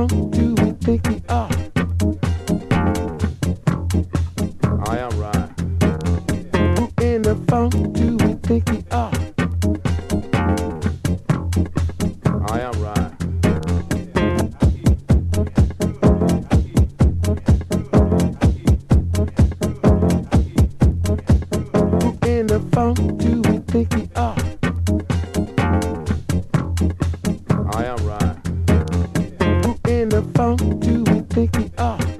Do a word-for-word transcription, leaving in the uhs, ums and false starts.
funk do we think we are? I am right. Who in the funk do we think we are? I am right. Who in the funk do we think we are? I am right. Who in the funk do we think we are?